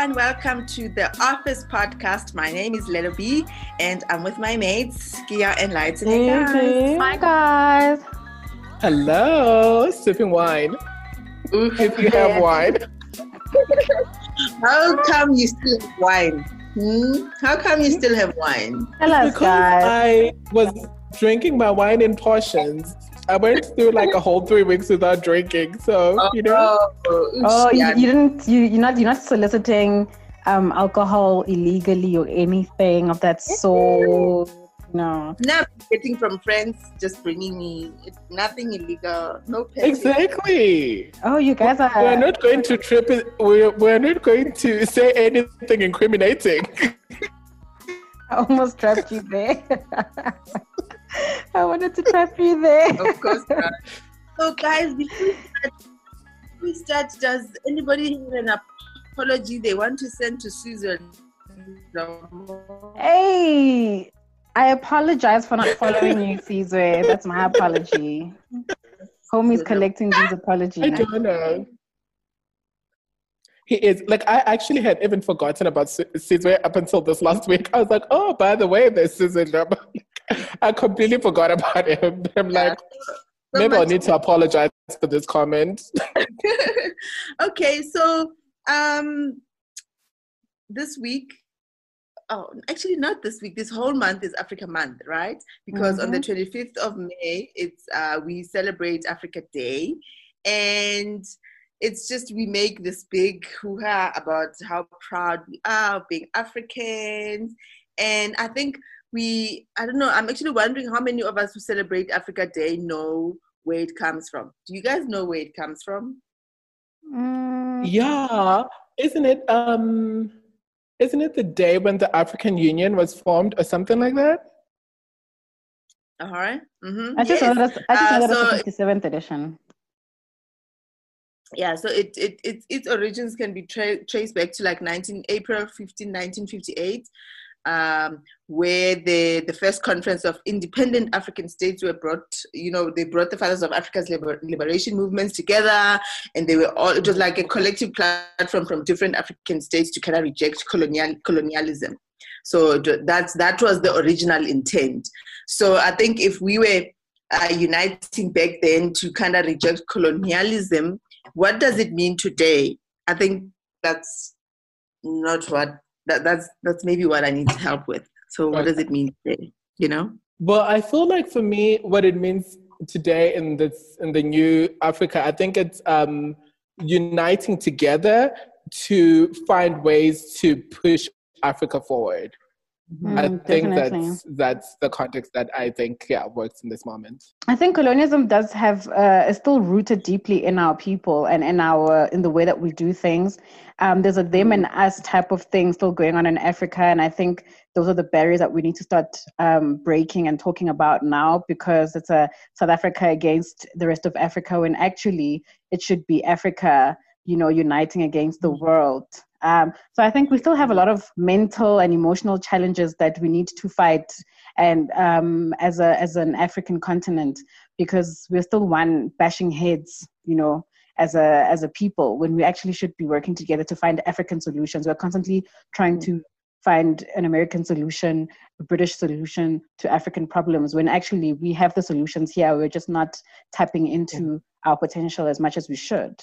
everyone. Welcome to the Office Podcast. My name is Lelo B, and I'm with my mates, Kia and Lights. Hey guys. Hi guys. Hello, sipping wine. If you have wine. How come you still have wine? How come you still have wine? Hello Because guys. I was drinking my wine in portions. I went through like a whole 3 weeks without drinking. So, You're not soliciting alcohol illegally or anything of that sort. No. Now getting from friends, just bringing me nothing illegal, no petty. Exactly. Oh, you guys are. We're not going to trip it. We're not going to say anything incriminating. I almost trapped you there. I wanted to trap you there. Of course not. So, guys, before we start, does anybody have an apology they want to send to Susan? Hey, I apologize for not following you, Caesar. That's my apology. Homie's collecting these apologies. I don't know. He is. Like, I actually had even forgotten about Caesar up until this last week. I was like, oh, by the way, there's Caesar. I completely forgot about him. I'm like, maybe I'll need to apologize for this comment. Okay, so this week, actually not this week, this whole month is Africa Month, right? Because on the 25th of May, it's we celebrate Africa Day, and it's just we make this big hoo-ha about how proud we are of being Africans. And I think I don't know, I'm actually wondering how many of us who celebrate Africa Day know where it comes from. Do you guys know where it comes from? Yeah. Isn't it the day when the African Union was formed or something like that? I just know that's the 57th edition. Yeah, so its origins can be traced back to like April 15, 1958, where the first conference of independent African states were brought. They brought the fathers of Africa's liberation movements together, and they were all. It was like a collective platform from different African states to kind of reject colonialism. So that was the original intent. So I think if we were uniting back then to kind of reject colonialism, what does it mean today? I think that's not what that's maybe what I need help with. So what does it mean today? Well, I feel like for me, what it means today in the new Africa, I think it's uniting together to find ways to push Africa forward. I think that's the context that I think works in this moment. I think colonialism does have is still rooted deeply in our people and in the way that we do things. There's a them and us type of thing still going on in Africa, and I think those are the barriers that we need to start breaking and talking about now, because it's a South Africa against the rest of Africa, when actually it should be Africa, uniting against the world. So I think we still have a lot of mental and emotional challenges that we need to fight, and as an African continent, because we're still one bashing heads, as a people, when we actually should be working together to find African solutions. We're constantly trying to find an American solution, a British solution to African problems, when actually we have the solutions here. We're just not tapping into our potential as much as we should.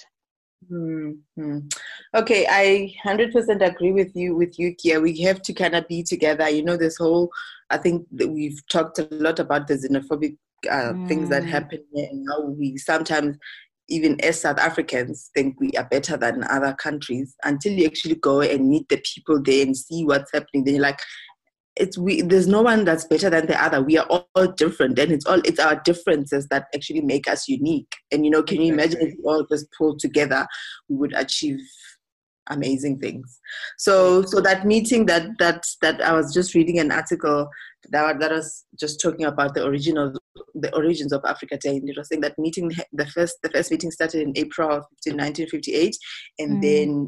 Okay, I 100% agree with you, Kia. We have to kind of be together. This whole, I think that we've talked a lot about the xenophobic things that happen here, and how we sometimes, even as South Africans, think we are better than other countries, until you actually go and meet the people there and see what's happening. Then you're like, there's no one that's better than the other. We are all different, and it's our differences that actually make us unique. And can you imagine if we all just pulled together, we would achieve amazing things. So that meeting that I was just reading an article that was just talking about the origins of Africa Day, and it was saying that meeting, the first meeting started in April 15, 1958, and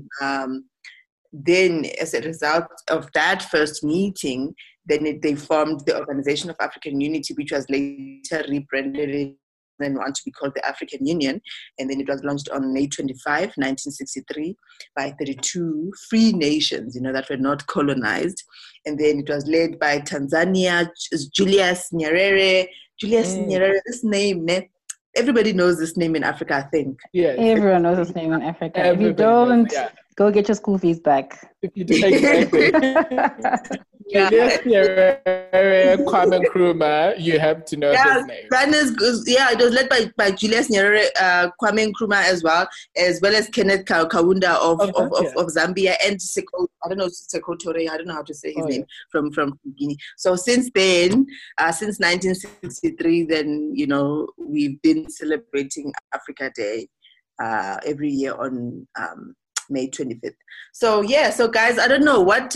then as a result of that first meeting, then they formed the Organization of African Unity, which was later rebranded 2001 to be called the African Union. And then it was launched on May 25, 1963 by 32 free nations, that were not colonized. And then it was led by Tanzania, Julius Nyerere. Julius Nyerere, this name, everybody knows this name in Africa, I think. Yes. Everyone knows this name in Africa. Everybody, if you don't, go get your school fees back. If you do, exactly. Julius Nyerere, Kwame Nkrumah, you have to know his name. It was led by Julius Nyerere, Kwame Nkrumah as well as Kenneth Kaunda of Zambia, and Sekou Toure, I don't know how to say his name, from Guinea. So since then, since 1963, then, we've been celebrating Africa Day every year on May 25th. So guys, I don't know what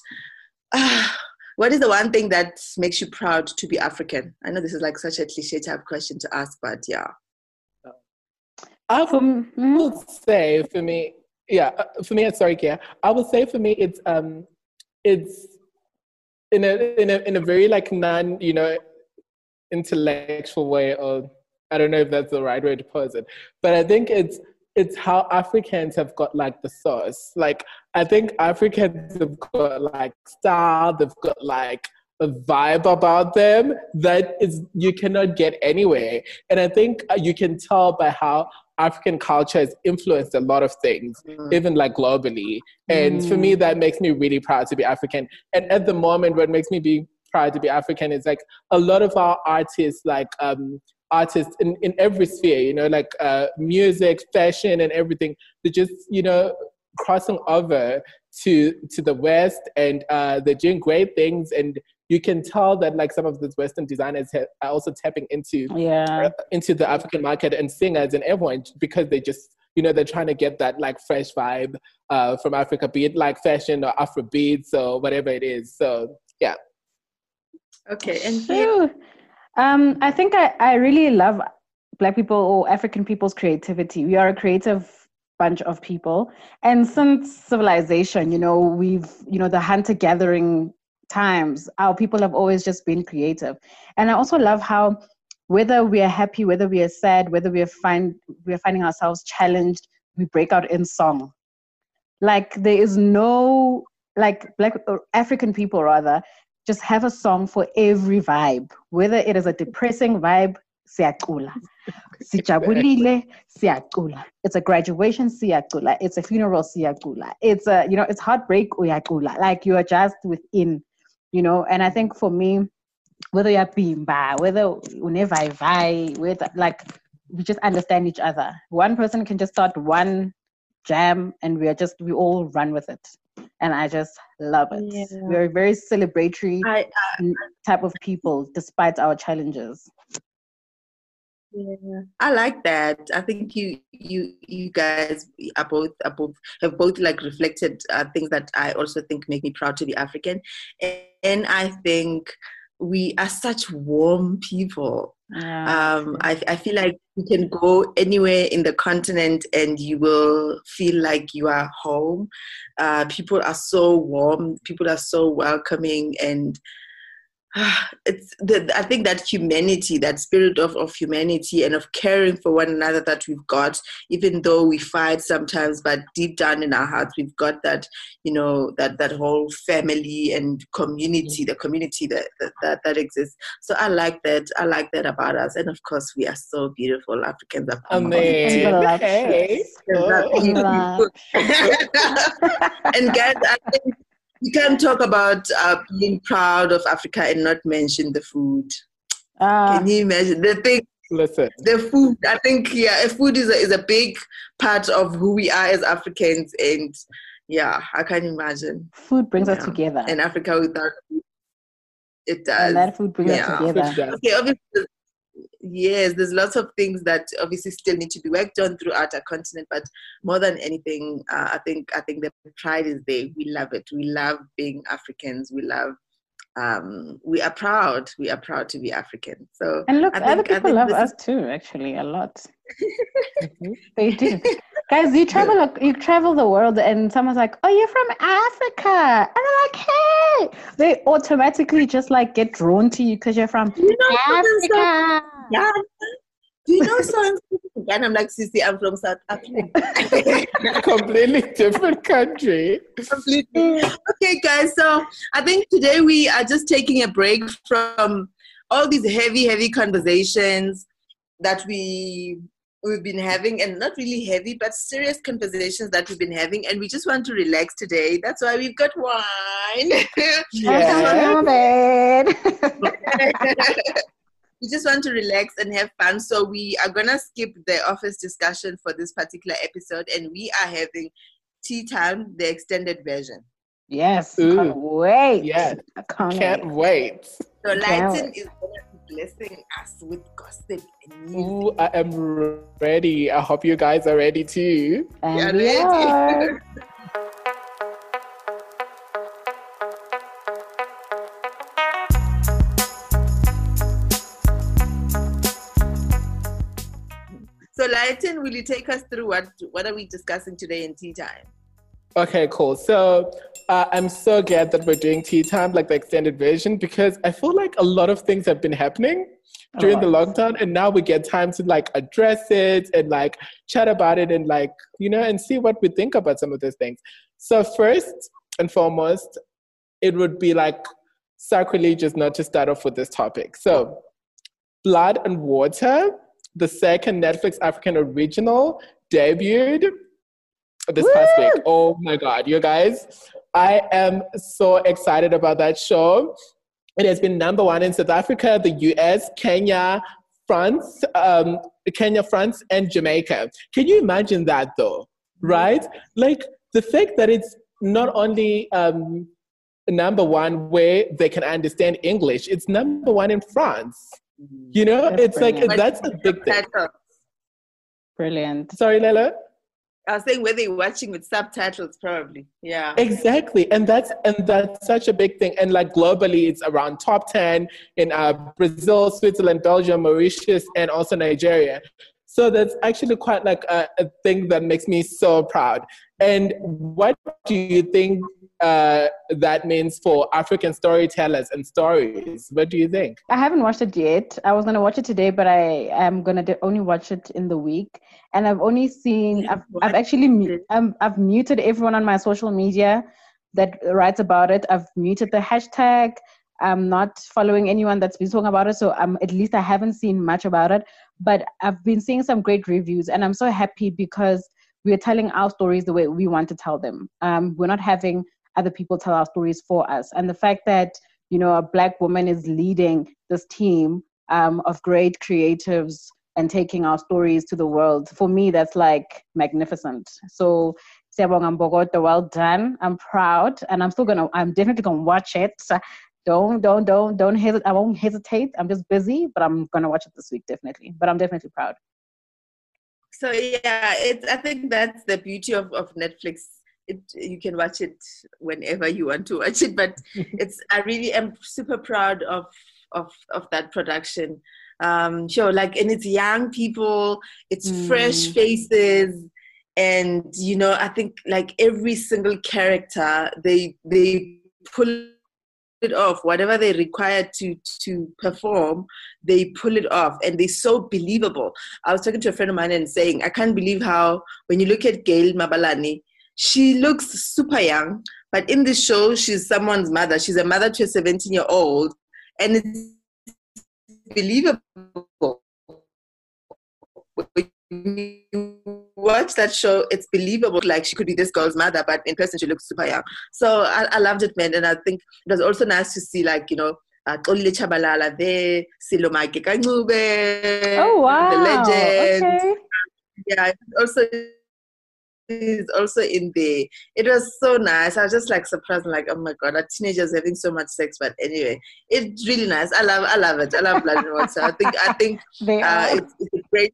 is the one thing that makes you proud to be African? I know this is like such a cliche type question to ask, but yeah. I would say for me, sorry, Kia. I would say for me, it's in a very like non, intellectual way, or I don't know if that's the right way to pose it, but I think it's how Africans have got like the sauce. Like, I think Africans have got like style, they've got like a vibe about them that you cannot get anywhere. And I think you can tell by how African culture has influenced a lot of things, even like globally. And for me, that makes me really proud to be African. And at the moment, what makes me be proud to be African is like a lot of our artists, like artists in every sphere, like music, fashion, and everything. They're just, crossing over to the West, and they're doing great things. And you can tell that like some of these Western designers are also tapping into the African market and singers and everyone, because they just, they're trying to get that like fresh vibe from Africa, be it like fashion or Afrobeats or whatever it is. So yeah. Okay, and I think I really love Black people or African people's creativity. We are a creative bunch of people. And since civilization, we've, the hunter-gathering times, our people have always just been creative. And I also love how whether we are happy, whether we are sad, whether we are finding ourselves challenged, we break out in song. Like there is no, like Black or African people rather, just have a song for every vibe. Whether it is a depressing vibe, siyacula. Sijabulile, siyacula. It's a graduation, siyacula. It's a funeral, siyacula. It's a, it's heartbreak, uyacula. Like you are just within, And I think for me, whether you're bimba, whether unevai, whether like we just understand each other. One person can just start one jam, and we all run with it. And I just love it. Yeah. We're a very celebratory type of people, despite our challenges. Yeah, I like that. I think you guys have both like reflected things that I also think make me proud to be African, and I think we are such warm people. Yeah. I feel like you can go anywhere in the continent and you will feel like you are home. People are so warm. People are so welcoming, and I think that humanity, that spirit of humanity and of caring for one another that we've got, even though we fight sometimes, but deep down in our hearts, we've got that, that whole family and community, the community that exists. So I like that. I like that about us. And of course, we are so beautiful. Africans are amazing. Hey. And guys, I think you can't talk about being proud of Africa and not mention the food. Can you imagine the thing? Listen, the food. I think food is a big part of who we are as Africans, and I can't imagine. Food brings us together. And Africa without food, it does. And that food brings us together. Okay, obviously. Yes, there's lots of things that obviously still need to be worked on throughout our continent, but more than anything, I think the pride is there. We love it. We love being Africans. We love. We are proud. We are proud to be African. So, and look, other people love us too. Actually, a lot. They do. Guys, you travel the world, and someone's like, "Oh, you're from Africa," and I'm like, "Hey!" They automatically just like get drawn to you because you're from Africa. Yeah. Do you know songs? And I'm like, Sissy, I'm from South Africa. Completely different country. Completely. Okay, guys. So I think today we are just taking a break from all these heavy conversations that we've been having, and not really heavy, but serious conversations that we've been having, and we just want to relax today. That's why we've got wine. Yeah. We just want to relax and have fun. So we are going to skip the office discussion for this particular episode, and we are having tea time, the extended version. Yes. Can't wait. Yes. Can't wait. So Lighten is going to be blessing us with gossip and music. Ooh, I am ready. I hope you guys are ready too. And we are. So Lighten, will you take us through what are we discussing today in tea time? Okay, cool. So I'm so glad that we're doing tea time, like the extended version, because I feel like a lot of things have been happening during the lockdown, and now we get time to like address it and like chat about it and like, you know, and see what we think about some of those things. So first and foremost, it would be like sacrilegious not to start off with this topic. So Blood and Water, the second Netflix African original, debuted this past week. Oh my God, you guys. I am so excited about that show. It has been number one in South Africa, the US, Kenya, France, and Jamaica. Can you imagine that though, right? Like the fact that it's not only number one where they can understand English, it's number one in France. You know, it's brilliant. Like, that's a big thing. Brilliant. Sorry, Lela? I was saying whether you're watching with subtitles, probably. Yeah. Exactly. And that's such a big thing. And like globally, it's around top 10 in Brazil, Switzerland, Belgium, Mauritius, and also Nigeria. So that's actually quite like a thing that makes me so proud. And what do you think that means for African storytellers and stories? What do you think? I haven't watched it yet. I was going to watch it today, but I am going to only watch it in the week. And I've only seen, I've muted everyone on my social media that writes about it. I've muted the hashtag. I'm not following anyone that's been talking about it. So at least I haven't seen much about it, but I've been seeing some great reviews, and I'm so happy because we're telling our stories the way we want to tell them. We're not having other people tell our stories for us. And the fact that, you know, a Black woman is leading this team of great creatives and taking our stories to the world, for me, that's like magnificent. So, Siyabonga Mbokodo, well done. I'm proud, and I'm definitely gonna watch it. So don't hesitate. I won't hesitate. I'm just busy, but I'm gonna watch it this week, definitely. But I'm definitely proud. So yeah, I think that's the beauty of Netflix. You can watch it whenever you want to watch it, but I really am super proud of that production. Sure, like, and it's young people, it's fresh faces, and you know, I think like every single character they pull it off. Whatever they're required to perform, they pull it off, and they're so believable. I was talking to a friend of mine and saying, I can't believe how when you look at Gail Mabalani, she looks super young, but in this show, she's someone's mother. She's a mother to a 17-year-old, and it's believable. When you watch that show, it's believable. Like, she could be this girl's mother, but in person, she looks super young. So I loved it, man. And I think it was also nice to see, like, you know, Xolile Tshabalala there, Silomake Kancube. Oh, wow. The legend. Okay. Yeah, is also in there. It was so nice. I was just like surprised, like, oh my God, are teenagers having so much sex? But anyway, it's really nice. I love it. I love Blood and Water. I think it's a great.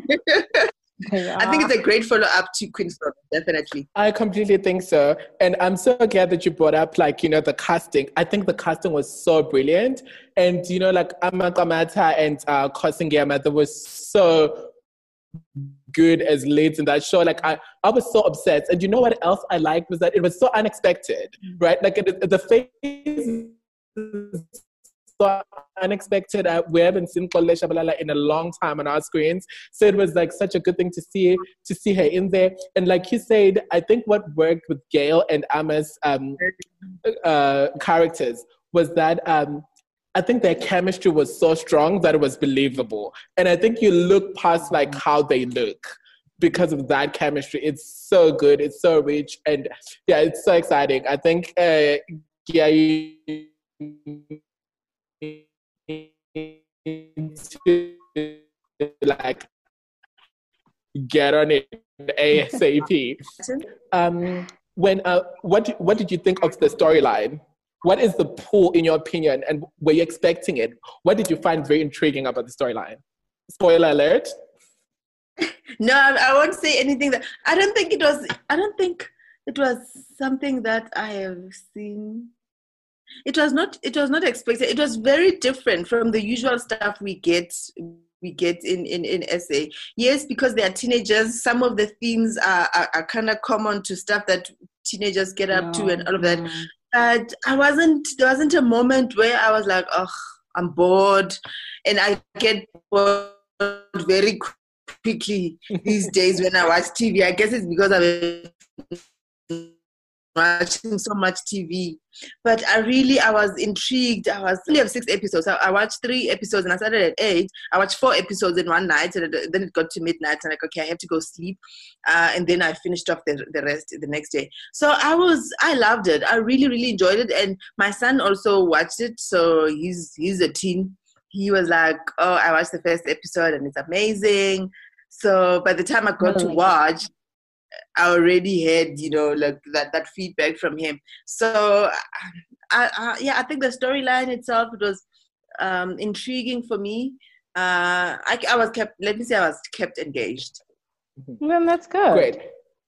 I think it's a great follow-up to Queenstown, definitely. I completely think so. And I'm so glad that you brought up, like, you know, the casting. I think the casting was so brilliant. And, you know, like, Amakamata and Kosingema, they were so good as leads in that show. Like, I was so obsessed. And you know what else I liked was that it was so unexpected, right? Like, the face so unexpected. We haven't seen Xolile Shabalala in a long time on our screens, so it was like such a good thing to see her in there. And like you said, I think what worked with Gail and Ama's characters was that I think their chemistry was so strong that it was believable. And I think you look past like how they look because of that chemistry. It's so good, it's so rich, and yeah, it's so exciting. I think to like get on it ASAP. What did you think of the storyline? What is the pull in your opinion, and were you expecting it? What did you find very intriguing about the storyline? Spoiler alert. No, I won't say anything that I don't think it was something that I have seen. It was not expected. It was very different from the usual stuff we get in SA. Yes, because they are teenagers, some of the themes are kind of common to stuff that teenagers get up to and all of that. But there wasn't a moment where I was like, oh, I'm bored. And I get bored very quickly these days when I watch TV. I guess it's because I've watching so much TV, but I was intrigued. I only have 6 episodes. I watched 3 episodes and I started at 8. I watched 4 episodes in one night, and then it got to midnight and I'm like, okay, I have to go sleep. And then I finished off the rest the next day. So I loved it. I really, really enjoyed it. And my son also watched it. So he's a teen. He was like, oh, I watched the first episode and it's amazing. So by the time I got to watch, I already had, like that feedback from him. So, I think the storyline itself, it was intriguing for me. I was kept engaged. Well, that's good. Great.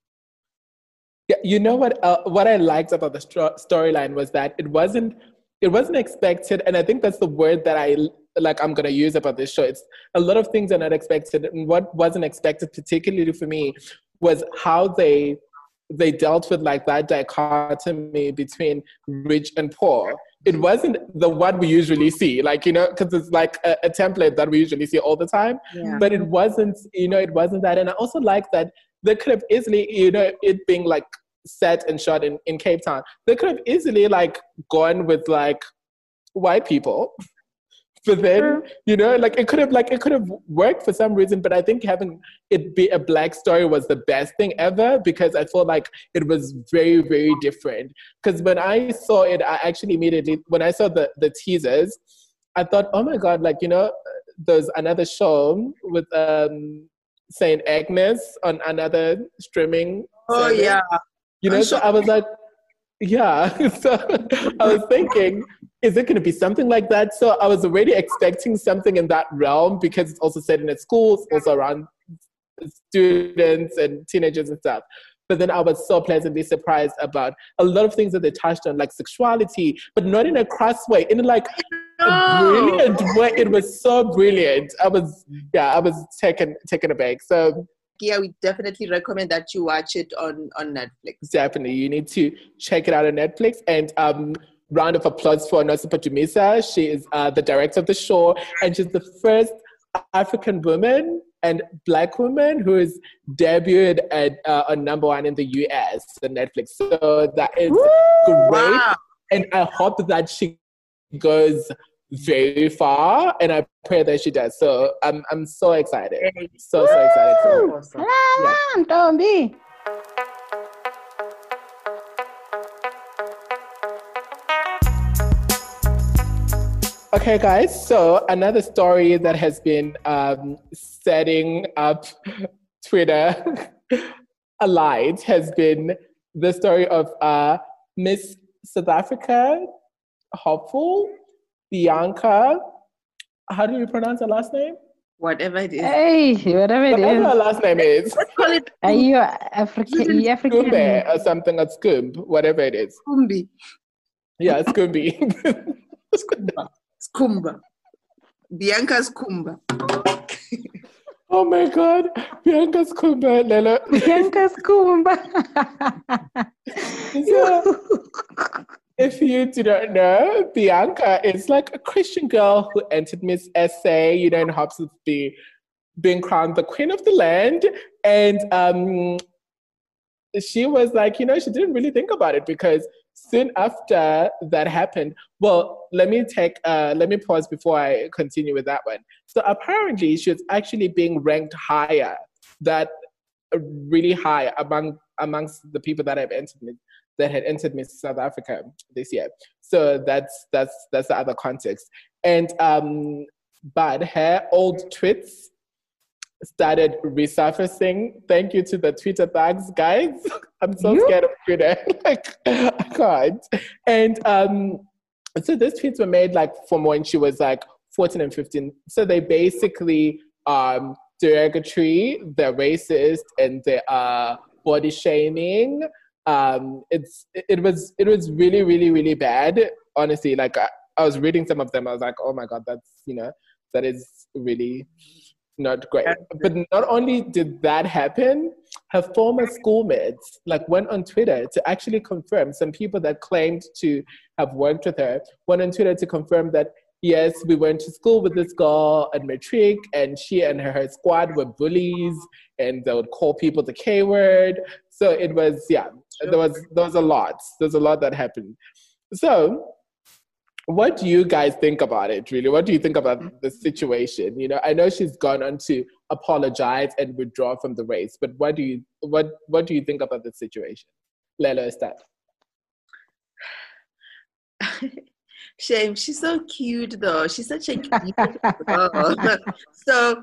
Yeah, you know what I liked about the storyline was that it wasn't expected, and I think that's the word that I'm going to use about this show. It's a lot of things are not expected, and what wasn't expected, particularly for me, was how they dealt with like that dichotomy between rich and poor. It wasn't what we usually see, because it's like a template that we usually see all the time. Yeah. But it wasn't that. And I also like that they could have easily, it being like set and shot in Cape Town, they could have easily like gone with like white people. But then, it could have worked for some reason, but I think having it be a Black story was the best thing ever, because I felt like it was very, very different. Because when I saw it, I actually immediately, when I saw the teasers, I thought, oh my God, there's another show with Saint Agnes on another streaming service. Yeah. So I was like, yeah. So I was thinking, is it going to be something like that? So I was already expecting something in that realm, because it's also set in a school, also around students and teenagers and stuff. But then I was so pleasantly surprised about a lot of things that they touched on, like sexuality, but not in a crass way, in like a brilliant way. It was so brilliant. I was taken aback. So yeah, we definitely recommend that you watch it on Netflix. Definitely. You need to check it out on Netflix. And round of applause for Nosipa Dumisa. She is the director of the show, and she's the first African woman and Black woman who is debuted at on #1 in the US on Netflix. So that is great. Wow. And I hope that she goes very far, and I pray that she does. So I'm so excited. So excited. So awesome. Yeah. Don't be. Okay, guys, so another story that has been setting up Twitter alight has been the story of Miss South Africa hopeful, Bianca. How do you pronounce her last name? Whatever it is. Hey, whatever it is. Whatever her last name is. Let's call it. Are you African? Skumbe or something, or Skumb, whatever it is. Skumbi. Yeah, Skumbi. Skumba. Bianca's Kumba. Oh my God. Bianca's Kumba, Lelo. Bianca's Kumba. Yeah. If you do not know, Bianca is like a Christian girl who entered Miss SA, in hopes of being crowned the queen of the land. And she was like, she didn't really think about it because soon after that happened, well, let me pause before I continue with that one. So apparently she was actually being ranked higher, really high amongst the people that had entered Miss South Africa this year. So that's the other context. And but her old tweets started resurfacing. Thank you to the Twitter thugs, guys. I'm so scared of Twitter. Like, I can't. And so these tweets were made like from when she was like 14 and 15. So they basically derogatory, they're racist, and they are body shaming. It was really, really, really bad. Honestly, like I was reading some of them. I was like, oh my God, that is really not great. But not only did that happen, her former schoolmates went on Twitter to actually confirm. Some people that claimed to have worked with her went on Twitter to confirm that, yes, we went to school with this girl at matric, and she and her squad were bullies, and they would call people the K word. So it was, there was a lot. There's a lot that happened. So what do you guys think about it, really? What do you think about the situation? I know she's gone on to apologize and withdraw from the race, but what do you think about the situation? Lelo, start. Shame. She's so cute, though. She's such a cute girl. So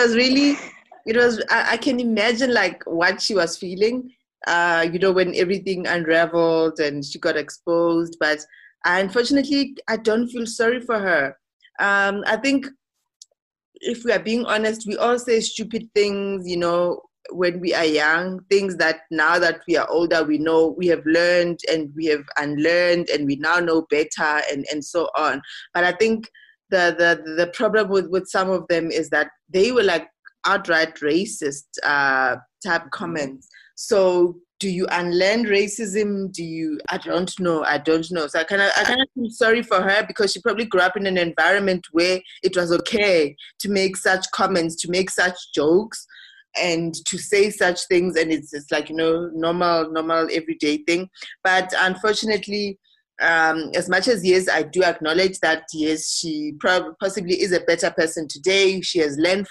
I can imagine what she was feeling, when everything unraveled and she got exposed. But unfortunately, I don't feel sorry for her. I think if we are being honest, we all say stupid things, when we are young, things that now that we are older, we know we have learned and we have unlearned and we now know better and so on. But I think the problem with some of them is that they were outright racist type comments. So do you unlearn racism? I don't know. So I kind of feel sorry for her because she probably grew up in an environment where it was okay to make such comments, to make such jokes, and to say such things, and it's normal everyday thing. But unfortunately, as much as, yes, I do acknowledge that, yes, she possibly is a better person today. She has learned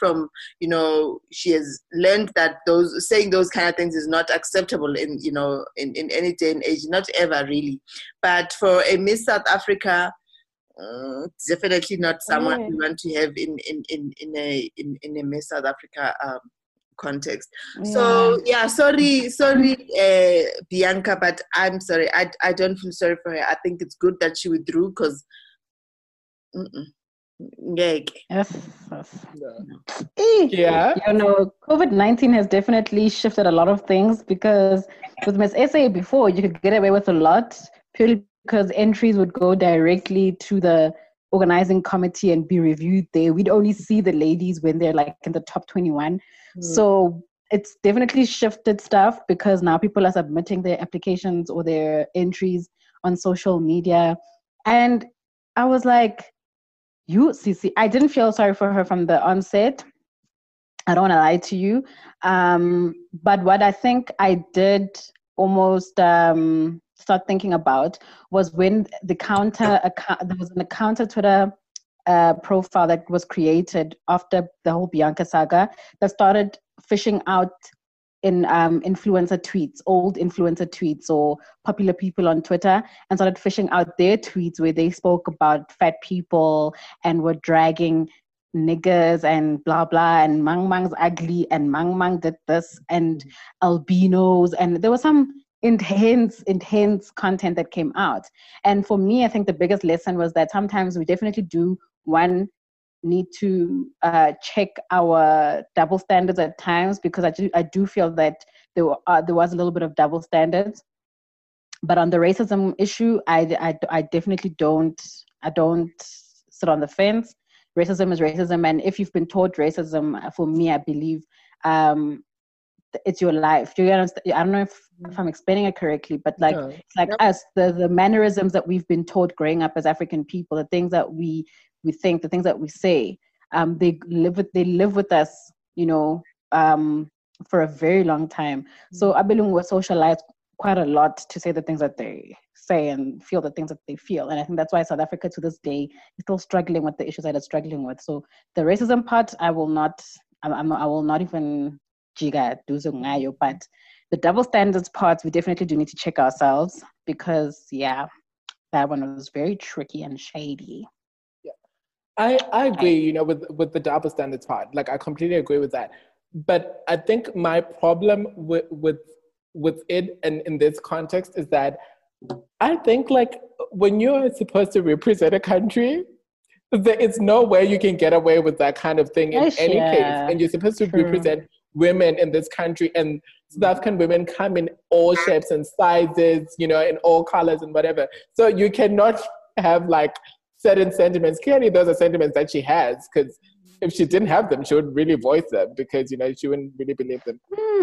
that saying those kind of things is not acceptable in any day and age, not ever really. But for a Miss South Africa, definitely not someone we want to have in a Miss South Africa context. So sorry Bianca, but I'm sorry, I don't feel sorry for her. I think it's good that she withdrew because yes. COVID-19 has definitely shifted a lot of things, because with Miss SA before you could get away with a lot purely because entries would go directly to the organizing committee and be reviewed there. We'd only see the ladies when they're in the top 21. So it's definitely shifted stuff, because now people are submitting their applications or their entries on social media. And I was like, Cece, I didn't feel sorry for her from the onset. I don't want to lie to you. But what I think I did almost start thinking about was when there was a counter Twitter profile that was created after the whole Bianca saga that started fishing out in influencer tweets, old influencer tweets or popular people on Twitter, and started fishing out their tweets where they spoke about fat people and were dragging niggers and blah blah, and Mang Mang's ugly, and Mang Mang did this, and albinos, and there was some intense content that came out. And for me, I think the biggest lesson was that sometimes we definitely need to check our double standards at times, because I do feel that there was a little bit of double standards. But on the racism issue, I definitely don't sit on the fence. Racism is racism, and if you've been taught racism, for me, I believe it's your life. Do you understand? I don't know if I'm explaining it correctly, but like it's like us, the mannerisms that we've been taught growing up as African people, the things that we think, the things that we say, they live with us, you know, for a very long time. So Abelung was socialized quite a lot to say the things that they say and feel the things that they feel. And I think that's why South Africa to this day is still struggling with the issues that it's struggling with. So the racism part, I will not even jiga duzo ngayo, but the double standards parts, we definitely do need to check ourselves, because that one was very tricky and shady. Yeah, I agree, you know, with the double standards part. Like, I completely agree with that. But I think my problem with it and in this context is that I think, like, when you're supposed to represent a country, there is no way you can get away with that kind of thing in any case. And you're supposed to represent women in this country, and South African women come in all shapes and sizes, you know, in all colors and whatever. So you cannot have like certain sentiments. Clearly those are sentiments that she has, because if she didn't have them, she would really voice them, because, you know, she wouldn't really believe them.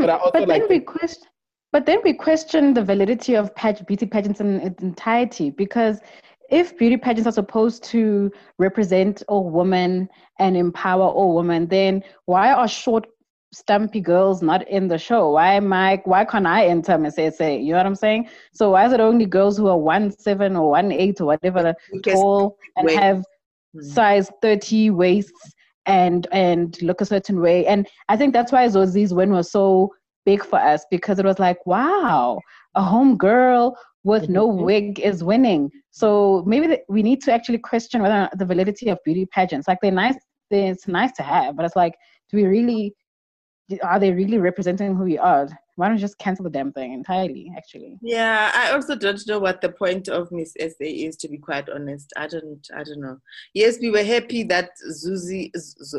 But then we question the validity of beauty pageants in its entirety, because if beauty pageants are supposed to represent all women and empower all women, then why are short, stumpy girls not in the show? Why can't I enter Miss SA? You know what I'm saying? So why is it only girls who are 1.7 or 1.8 or whatever tall and have size 30 waists and look a certain way? And I think that's why Zozi's win was so big for us, because it was like, wow, a home girl with no wig is winning. So maybe we need to actually question whether or not the validity of beauty pageants. Like, they're nice, it's nice to have, but it's like, are they really representing who we are? Why don't you just cancel the damn thing entirely, actually? Yeah, I also don't know what the point of Miss SA is, to be quite honest. I don't know. Yes, we were happy that Zozi.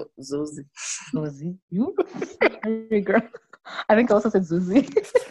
You? Sorry, girl. I think I also said Zuzi.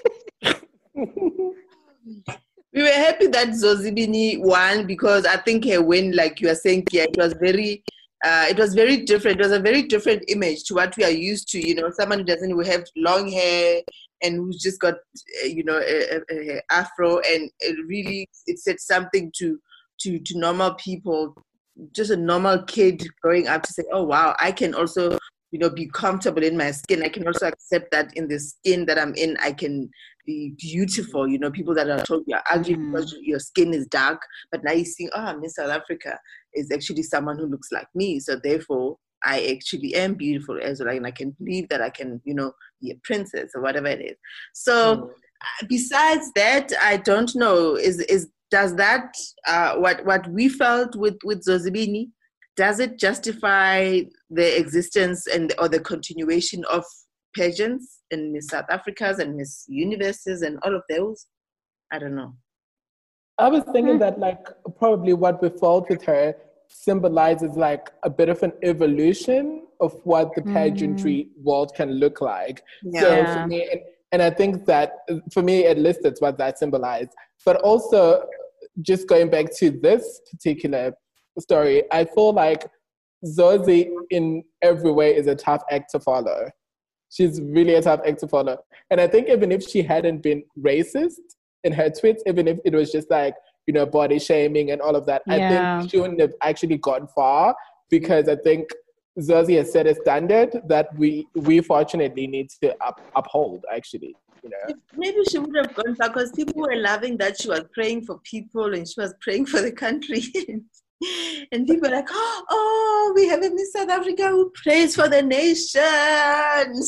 We were happy that Zozibini won, because I think her win, like you are saying, it was very different. It was a very different image to what we are used to. You know, someone who have long hair and who's just got, you know, a afro, and it said something to normal people, just a normal kid growing up, to say, oh wow, I can also, you know, be comfortable in my skin. I can also accept that in the skin that I'm in, I can be beautiful. You know, people that are told you're ugly because your skin is dark, but now you see, Miss South Africa is actually someone who looks like me. So therefore, I actually am beautiful as well, and I can believe that I can, you know, be a princess or whatever it is. So besides that, I don't know. Does that what we felt with Zozibini? Does it justify the existence or the continuation of pageants in Miss South Africa's and Miss Universes and all of those? I don't know. I was thinking that, like, probably what we felt with her symbolizes like a bit of an evolution of what the pageantry world can look like. Yeah. So for me, and I think that for me, at least that's what that symbolized. But also, just going back to this particular story, I feel like Zozi in every way is a tough act to follow. She's really a tough act to follow. And I think even if she hadn't been racist in her tweets, even if it was just like, you know, body shaming and all of that, I think she wouldn't have actually gone far, because I think Zozi has set a standard that we fortunately need to uphold, actually. You know? Maybe she would have gone far, because people were loving that she was praying for people and she was praying for the country. And people are like, oh, we have a Miss South Africa who prays for the nation.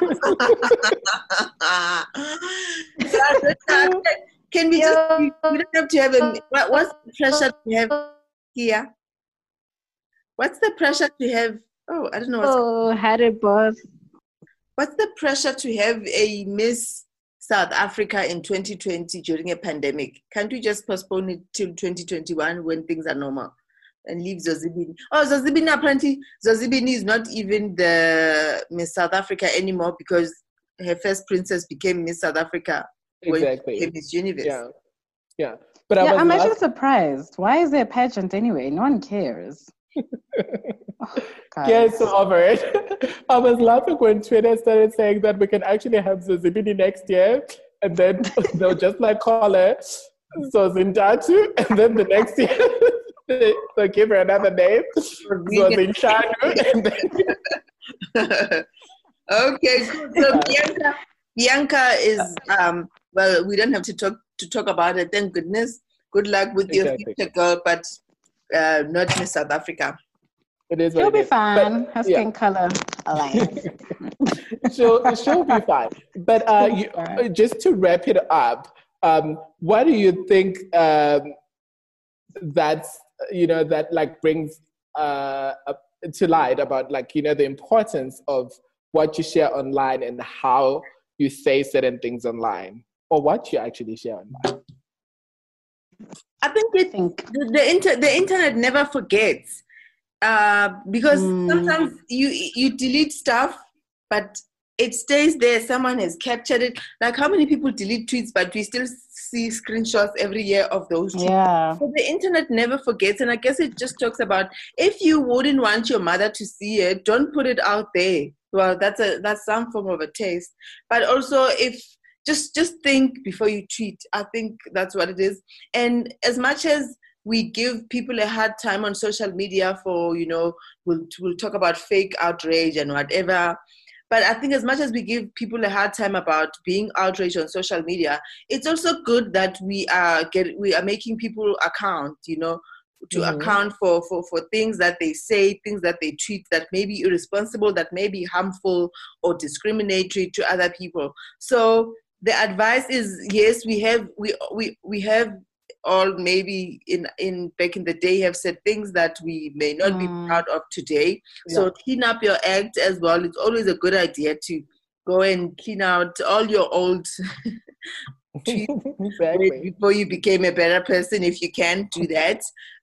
Can we just, we don't have to have what's the pressure to have here? What's the pressure to have, I don't know. Had it both. What's the pressure to have a Miss South Africa in 2020 during a pandemic? Can't we just postpone it till 2021 when things are normal and leave Zozibini? Zozibini, apparently, Zozibini is not even the Miss South Africa anymore, because her first princess became Miss South Africa. Exactly. Miss Universe. Yeah. But I'm actually surprised. Why is there a pageant anyway? No one cares. Get so over it. I was laughing when Twitter started saying that we can actually have Zozibini next year, and then they'll just like call her Zozindatu, and then the next year they'll give her another name, Zozinshanu. Okay, good. So Bianca is well, we don't have to talk about it. Thank goodness. Good luck with your future, girl, but not Miss South Africa. It is. She'll be fine. Her skin color alliance. she'll be fine. But just to wrap it up, what do you think that's that like brings to light about like the importance of what you share online and how you say certain things online, or what you actually share online? I think the internet never forgets. Because sometimes you delete stuff, but it stays there. Someone has captured it. Like how many people delete tweets, but we still see screenshots every year of those tweets. Yeah. So the internet never forgets, and I guess it just talks about if you wouldn't want your mother to see it, don't put it out there. Well, that's some form of a taste. But also, if just think before you tweet. I think that's what it is. And as much as we give people a hard time on social media for, we'll talk about fake outrage and whatever. But I think as much as we give people a hard time about being outraged on social media, it's also good that we are making people account, to account for things that they say, things that they tweet that may be irresponsible, that may be harmful or discriminatory to other people. So the advice is, yes, we have all maybe in back in the day have said things that we may not be proud of today. Yeah. So clean up your act as well. It's always a good idea to go and clean out all your old tweets before you became a better person. If you can do that,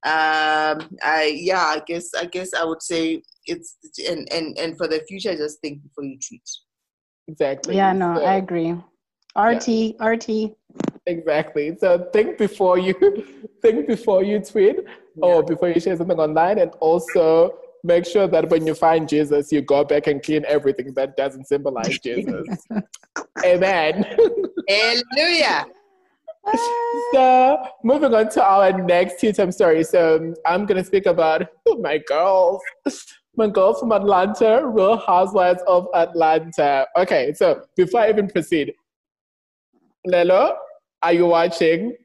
I guess I would say it's and for the future, just think before you tweet. Exactly. Yeah, no, I agree. RT. Exactly. So think before you tweet or before you share something online, and also make sure that when you find Jesus, you go back and clean everything that doesn't symbolize Jesus. Amen. Hallelujah. So moving on to our next tea time story. So I'm going to speak about my girls from Atlanta, Real Housewives of Atlanta. Okay, so before I even proceed, Lelo, are you watching?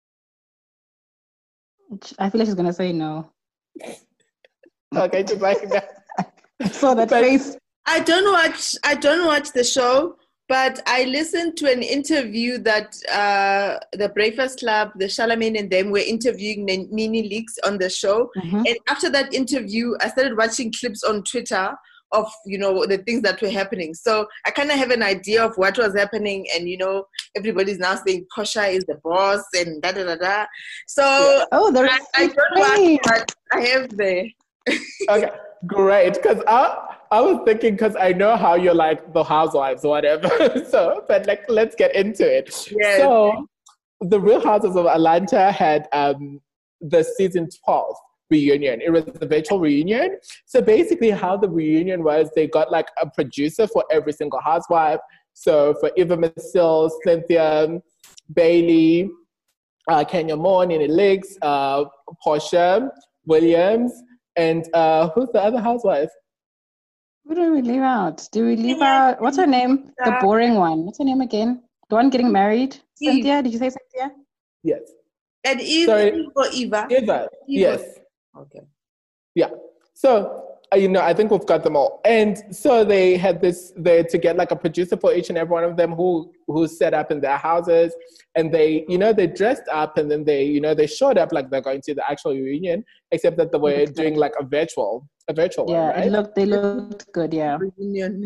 I feel like she's gonna say no. Okay, just like that. I saw that face. I don't watch the show, but I listened to an interview that the Breakfast Club, the Charlamagne and them were interviewing Nene Leakes on the show. Mm-hmm. And after that interview, I started watching clips on Twitter of the things that were happening. So I kind of have an idea of what was happening, and everybody's now saying Portia is the boss and da da da da. So I don't watch, but I have the okay, great, because I was thinking, because I know how you're like the housewives or whatever. So but like let's get into it. Yes. So the Real Housewives of Atlanta had the season 12 reunion. It was a virtual reunion. So basically how the reunion was, they got like a producer for every single housewife. So for Eva Masil, Cynthia, Bailey, Kenya Moore, Nene Leakes, Portia Williams, and who's the other housewife? Who do we leave out? Do we leave out, what's her name? The boring one. What's her name again? The one getting married? Eve. Cynthia? Did you say Cynthia? Yes. And Eve or Eva? Eva, yes. Okay. Yeah. So, I think we've got them all. And so they had to get like a producer for each and every one of them who set up in their houses. And they, they dressed up, and then they showed up like they're going to the actual reunion, except that they were doing like a virtual one, right? Yeah, they looked good, yeah. Reunion.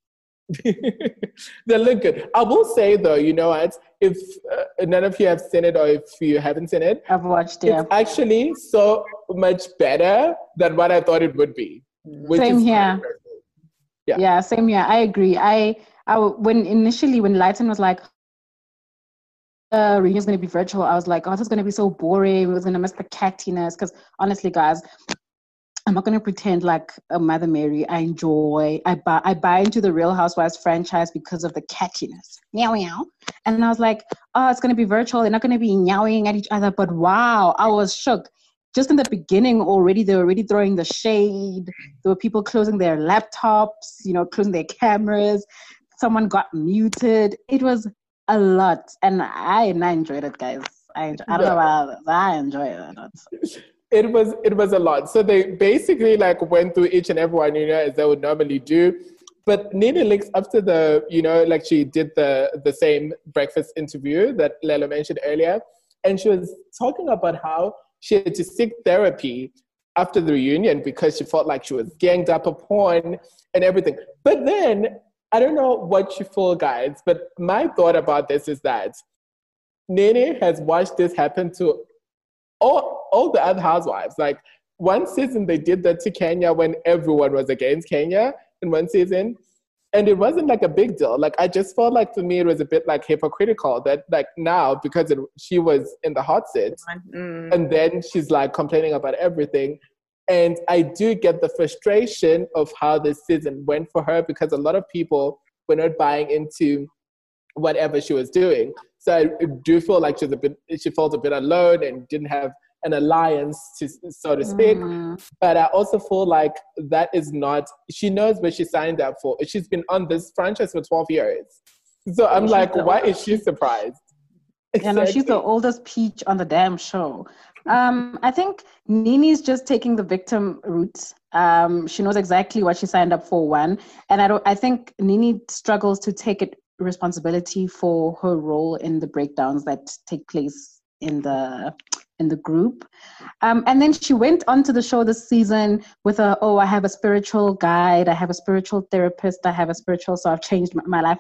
They look good. I will say though, you know what? If none of you have seen it, or if you haven't seen it, I've watched it. It's actually so much better than what I thought it would be. Same here. Yeah, same here. I agree. I when Lighten was like, reunion's going to be virtual, I was like, oh, this is going to be so boring. It was going to miss the cattiness. Because honestly, guys, I'm not going to pretend like a Mother Mary. I buy into the Real Housewives franchise because of the catchiness. Meow, meow. And I was like, oh, it's going to be virtual. They're not going to be meowing at each other. But wow, I was shook. Just in the beginning already, they were already throwing the shade. There were people closing their laptops, closing their cameras. Someone got muted. It was a lot. And I enjoyed it, guys. I don't know about others. I enjoyed it. It was a lot. So they basically like went through each and every one, as they would normally do. But Nene Leakes, after the, like she did the same breakfast interview that Lelo mentioned earlier, and she was talking about how she had to seek therapy after the reunion because she felt like she was ganged up upon and everything. But then, I don't know what you feel, guys, but my thought about this is that Nene has watched this happen to all the other housewives. Like, one season they did that to Kenya when everyone was against Kenya in one season. And it wasn't like a big deal. Like, I just felt like, to me, it was a bit like hypocritical that like now, because she was in the hot seat and then she's like complaining about everything. And I do get the frustration of how this season went for her because a lot of people were not buying into whatever she was doing. So I do feel like she felt a bit alone and didn't have an alliance, so to speak. But I also feel like that is not, she knows what she signed up for. She's been on this franchise for 12 years. So I'm like, why is she surprised? Exactly. She's the oldest peach on the damn show. I think Nini's just taking the victim route. She knows exactly what she signed up for, one. And I think Nini struggles to take responsibility for her role in the breakdowns that take place in the group. And then she went onto the show this season with I have a spiritual guide, I have a spiritual therapist, so I've changed my life.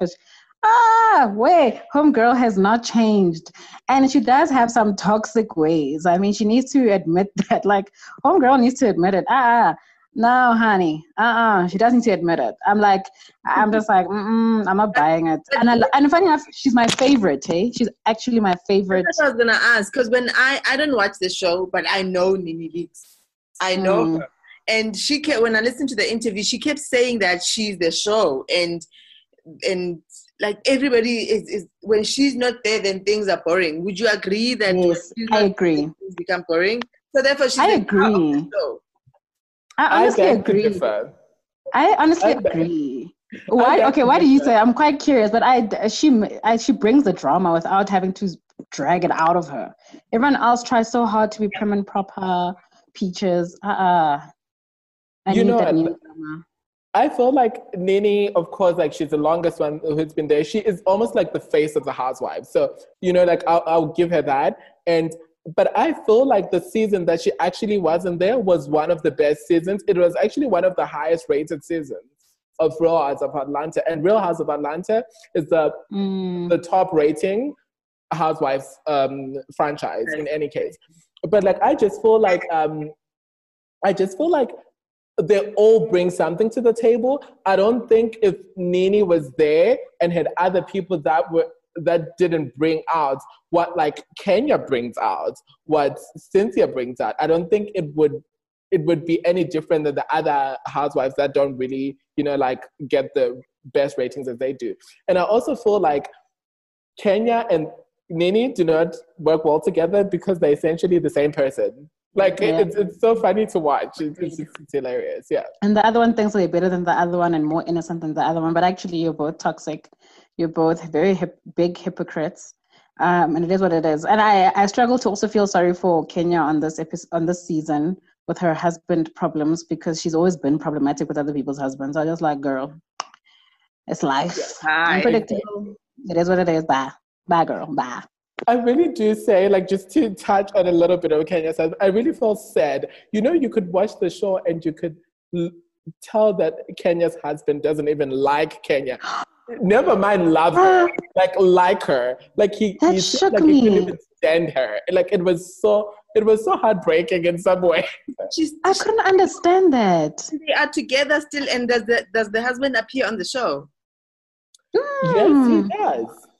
Wait, homegirl has not changed. And she does have some toxic ways. I mean, she needs to admit that, like, homegirl needs to admit it. No, honey. She doesn't need to admit it. I'm just like, I'm not buying it. And funny enough, she's my favorite, hey? She's actually my favorite. That's what I was going to ask. Because when I don't watch the show, but I know Nene Leakes. I know her. And when I listened to the interview, she kept saying that she's the show. And like everybody is when she's not there, then things are boring. Would you agree that? Yes, I agree. Things become boring. So therefore, she's agree. I honestly agree. I honestly agree. Why? Okay, why do you say? I'm quite curious, but she brings the drama without having to drag it out of her. Everyone else tries so hard to be prim and proper. Peaches, I need that new drama. I feel like Nene, of course, like she's the longest one who's been there. She is almost like the face of the housewives. So, like I'll give her that. But I feel like the season that she actually wasn't there was one of the best seasons. It was actually one of the highest rated seasons of Real Housewives of Atlanta. And Real Housewives of Atlanta is the top rating housewives franchise in any case. But like, I just feel like they all bring something to the table. I don't think if Nene was there and had other people that didn't bring out what like Kenya brings out, what Cynthia brings out, I don't think it would be any different than the other housewives that don't really, like get the best ratings as they do. And I also feel like Kenya and Nene do not work well together because they're essentially the same person. Like, it's so funny to watch. It's hilarious, yeah. And the other one thinks they're better than the other one and more innocent than the other one. But actually, you're both toxic. You're both very big hypocrites. And it is what it is. And I struggle to also feel sorry for Kenya on this season with her husband problems because she's always been problematic with other people's husbands. I just like, girl, it's life. Unpredictable. It is what it is. Bye. Bye, girl. Bye. I really do say, like, just to touch on a little bit of Kenya's husband, I really felt sad. You could watch the show and you could tell that Kenya's husband doesn't even like Kenya. Never mind love her, like her. Like he shook like me. He couldn't even stand her. Like it was so heartbreaking in some way. I couldn't understand that. They are together still, and does the husband appear on the show? Yes, he does.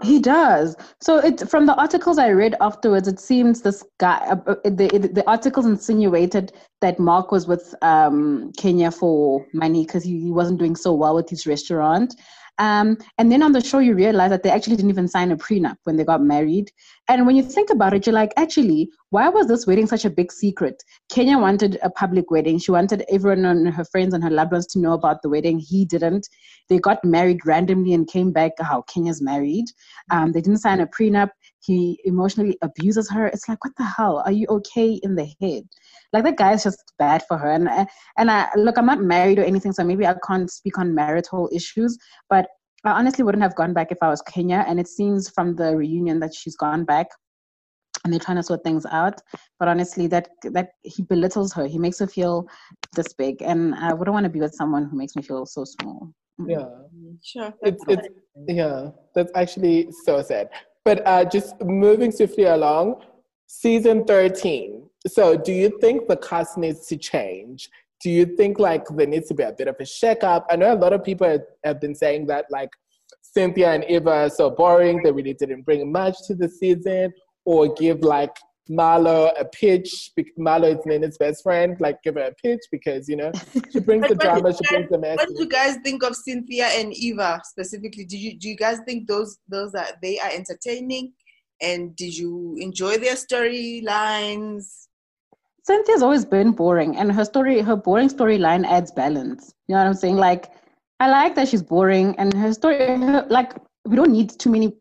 He does. So it from the articles I read afterwards, it seems this guy, the articles insinuated that Mark was with Kenya for money because he wasn't doing so well with his restaurant. And then on the show, you realize that they actually didn't even sign a prenup when they got married. And when you think about it, you're like, actually, why was this wedding such a big secret? Kenya wanted a public wedding. She wanted everyone and her friends and her loved ones to know about the wedding. He didn't. They got married randomly and came back how Kenya's married. They didn't sign a prenup. He emotionally abuses her. It's like, what the hell? Are you okay in the head? Like, that guy is just bad for her. And I look, I'm not married or anything, so maybe I can't speak on marital issues, but I honestly wouldn't have gone back if I was Kenya. And it seems from the reunion that she's gone back and they're trying to sort things out. But honestly, that he belittles her. He makes her feel this big. And I wouldn't want to be with someone who makes me feel so small. Yeah. Sure. Yeah, that's actually so sad. But just moving swiftly along, season 13. So do you think the cast needs to change? Do you think like there needs to be a bit of a shake-up? I know a lot of people have been saying that like Cynthia and Eva are so boring, they really didn't bring much to the season, or give like Marlo a pitch. Marlo is Nina's best friend, like give her a pitch because, you know, she brings the drama, she brings the mess. What did you guys think of Cynthia and Eva specifically? Do you guys think those they are entertaining? And did you enjoy their storylines? Cynthia's always been boring, and her boring storyline adds balance. You know what I'm saying? Like, I like that she's boring, and her story, like, we don't need too many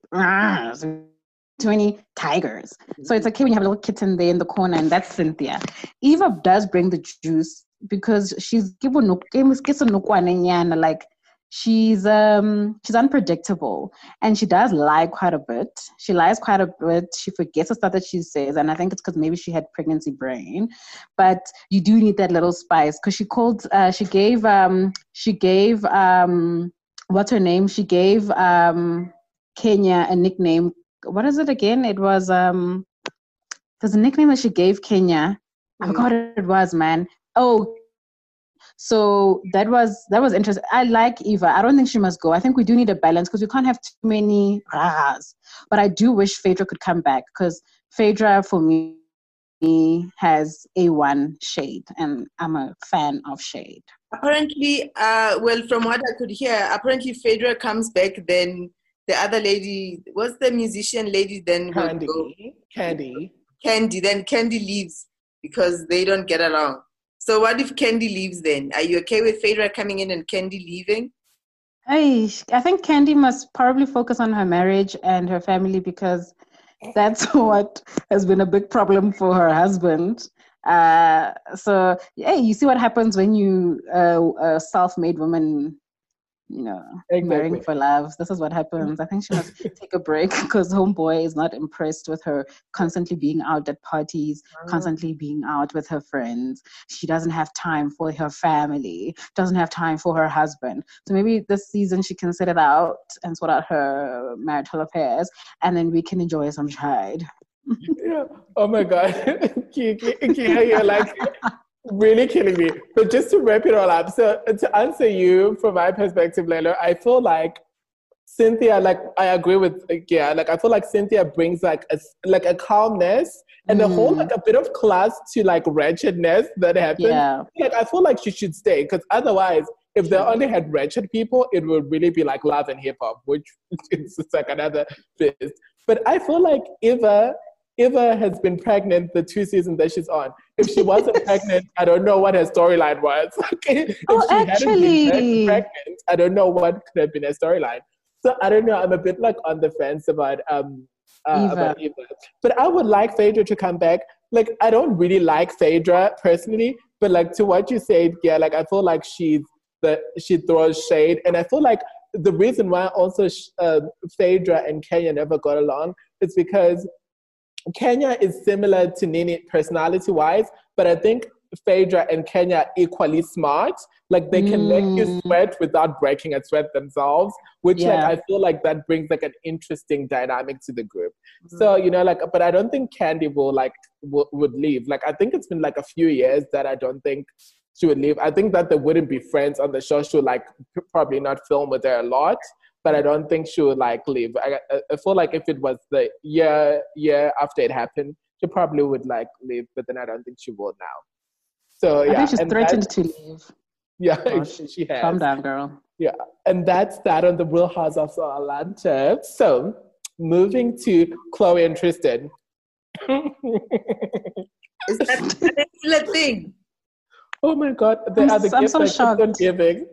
tigers. So it's okay when you have a little kitten there in the corner, and that's Cynthia. Eva does bring the juice because she's like, she's unpredictable, and she does lie quite a bit. She lies quite a bit. She forgets the stuff that she says, and I think it's because maybe she had pregnancy brain. But you do need that little spice because she gave what's her name? She gave Kenya a nickname. What is it again? It was there's a nickname that she gave Kenya. I forgot what it was, man. Oh. So that was interesting. I like Eva. I don't think she must go. I think we do need a balance because we can't have too many rahas. But I do wish Phaedra could come back because Phaedra, for me, has A1 shade, and I'm a fan of shade. Apparently, well, from what I could hear, apparently Phaedra comes back, then the other lady, what's the musician lady then? Candy. Then Candy leaves because they don't get along. So what if Candy leaves then? Are you okay with Phaedra coming in and Candy leaving? I think Candy must probably focus on her marriage and her family because that's what has been a big problem for her husband. So, yeah, you see what happens when you a self-made woman, you know, marrying for love. This is what happens. I think she must take a break because homeboy is not impressed with her constantly being out at parties, constantly being out with her friends. She doesn't have time for her family, doesn't have time for her husband. So maybe this season she can sit it out and sort out her marital affairs, and then we can enjoy some Shade. Yeah. Oh my God. You're like really killing me. But just to wrap it all up, so to answer you from my perspective, Lelo, I feel like Cynthia, like I agree with, like I feel like Cynthia brings like a calmness and a whole like a bit of class to like wretchedness that happens. Yeah. Like I feel like she should stay because otherwise, if they only had wretched people, it would really be like Love and Hip Hop, which is like another bit. But I feel like Eva has been pregnant the 2 seasons that she's on. If she wasn't pregnant, I don't know what her storyline was. Okay? If she hadn't been pregnant, I don't know what could have been her storyline. So I don't know. I'm a bit like on the fence about Eva. But I would like Phaedra to come back. Like I don't really like Phaedra personally, but like to what you said, yeah, like I feel like she throws shade, and I feel like the reason why also Phaedra and Kenya never got along is because Kenya is similar to Nene personality-wise, but I think Phaedra and Kenya are equally smart. Like they can make you sweat without breaking a sweat themselves, which like I feel like that brings like an interesting dynamic to the group. So, you know, like, but I don't think Candy would leave. Like I think it's been like a few years that I don't think she would leave. I think that they wouldn't be friends on the show. She would like probably not film with her a lot. but I don't think she would like leave. I feel like if it was the year after it happened, she probably would like leave, but then I don't think she will now. So yeah, I think she's threatened to leave. Yeah, Gosh, she has. Calm down, girl. Yeah, and that's that on the Real Housewives of Atlanta. So moving to Chloe and Tristan. Is that still a thing? Oh my God, they are the gifts that keeps on giving.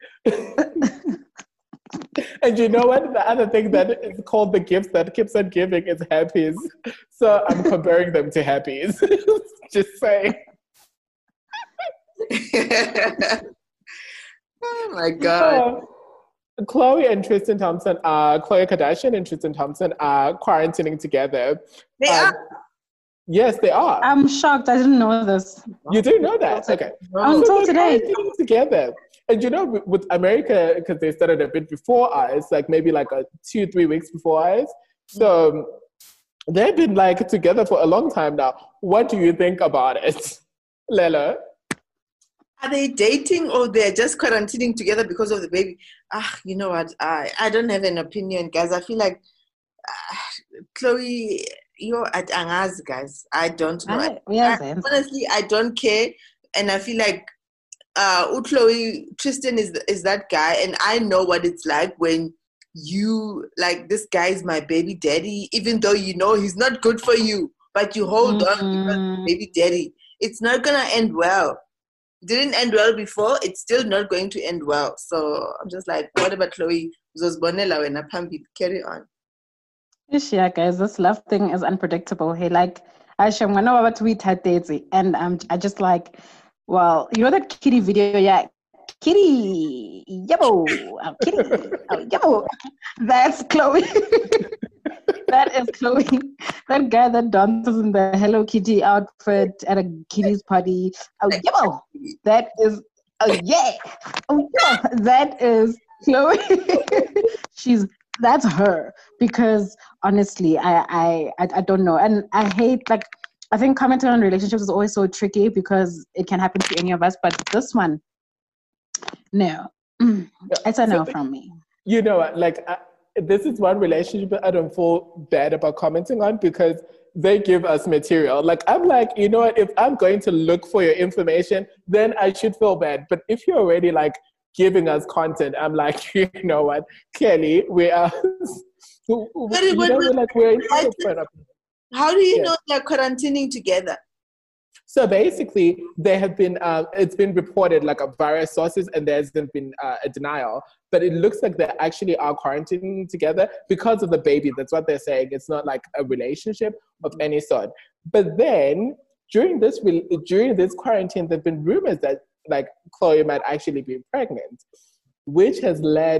And you know what? The other thing that is called the gifts that keeps on giving is Happies. So I'm comparing them to Happies. Just saying. Oh my God. Chloe and Tristan Thompson Khloe Kardashian and Tristan Thompson are quarantining together. They are? Yes, they are. I'm shocked. I didn't know this. You didn't know that? Okay. Until today. Together. And you know, with America, because they started a bit before us, like maybe like 2-3 weeks before us. So they've been like together for a long time now. What do you think about it, Lela? Are they dating or they're just quarantining together because of the baby? You know what? I don't have an opinion, guys. I feel like Chloe, you're at Angaz, guys. I don't know. Honestly, I don't care. And I feel like Chloe, Tristan is that guy. And I know what it's like when you, like, this guy is my baby daddy, even though you know he's not good for you, but you hold on because baby daddy. It's not going to end well. It didn't end well before. It's still not going to end well. So I'm just like, what about Chloe? Carry on. Yeah, guys, this love thing is unpredictable. Hey, like, I know about tweet her daisy, and I just like, well, you know that kitty video, yeah, kitty, yabo, kitty, yabo. That's Chloe. That is Chloe. That guy that dances in the Hello Kitty outfit at a kitty's party. Oh, yabo. That is, oh yeah. Oh yeah. That is Chloe. That's her, because honestly, I don't know, and I hate, like, I think commenting on relationships is always so tricky because it can happen to any of us, but this one, no, it's a no from me. You know what, like, this is one relationship I don't feel bad about commenting on because they give us material. Like, I'm like, you know what, if I'm going to look for your information, then I should feel bad. But if you're already like giving us content, I'm like, you know what, clearly we are, we're in front of. How do you know they're quarantining together? So basically, they have been, it's been reported like various sources, and there hasn't been a denial, but it looks like they actually are quarantining together because of the baby. That's what they're saying. It's not like a relationship of any sort. But then during this quarantine, there've been rumors that like Chloe might actually be pregnant, which has led